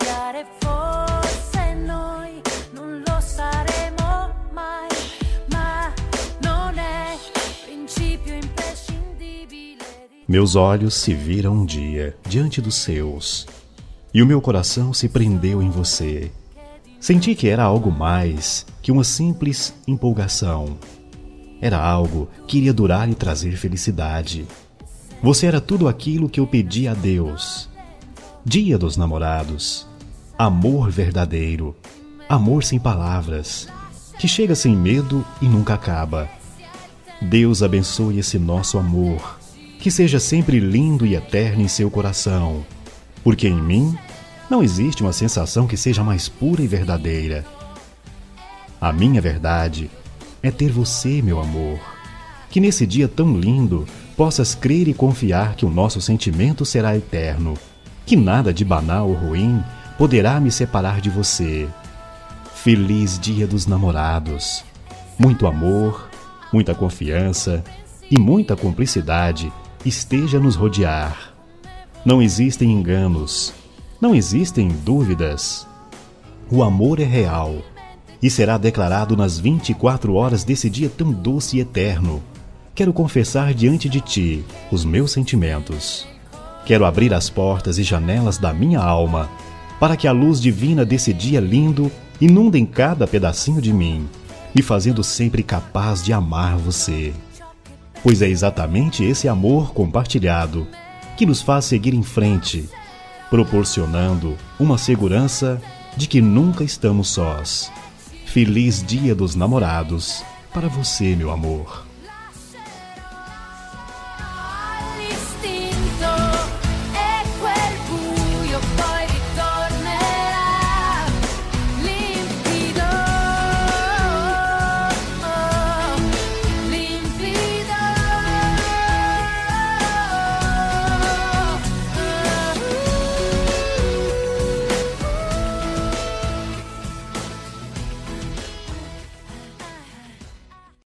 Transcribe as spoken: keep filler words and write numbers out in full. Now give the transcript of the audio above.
cambiare, forse noi non lo saremo mai, ma non è principio imprescindibile. Meus olhos se viram um dia diante dos seus, e o meu coração se prendeu em você. Senti que era algo mais que uma simples empolgação. Era algo que iria durar e trazer felicidade. Você era tudo aquilo que eu pedi a Deus. Dia dos Namorados. Amor verdadeiro. Amor sem palavras. Que chega sem medo e nunca acaba. Deus abençoe esse nosso amor. Que seja sempre lindo e eterno em seu coração. Porque em mim não existe uma sensação que seja mais pura e verdadeira. A minha verdade é ter você, meu amor. Que nesse dia tão lindo possas crer e confiar que o nosso sentimento será eterno. Que nada de banal ou ruim poderá me separar de você. Feliz Dia dos Namorados. Muito amor, muita confiança e muita cumplicidade esteja a nos rodear. Não existem enganos. Não existem dúvidas. O amor é real e será declarado nas vinte e quatro horas desse dia tão doce e eterno. Quero confessar diante de ti os meus sentimentos. Quero abrir as portas e janelas da minha alma para que a luz divina desse dia lindo inunde em cada pedacinho de mim, me fazendo sempre capaz de amar você. Pois é exatamente esse amor compartilhado que nos faz seguir em frente, proporcionando uma segurança de que nunca estamos sós. Feliz Dia dos Namorados para você, meu amor.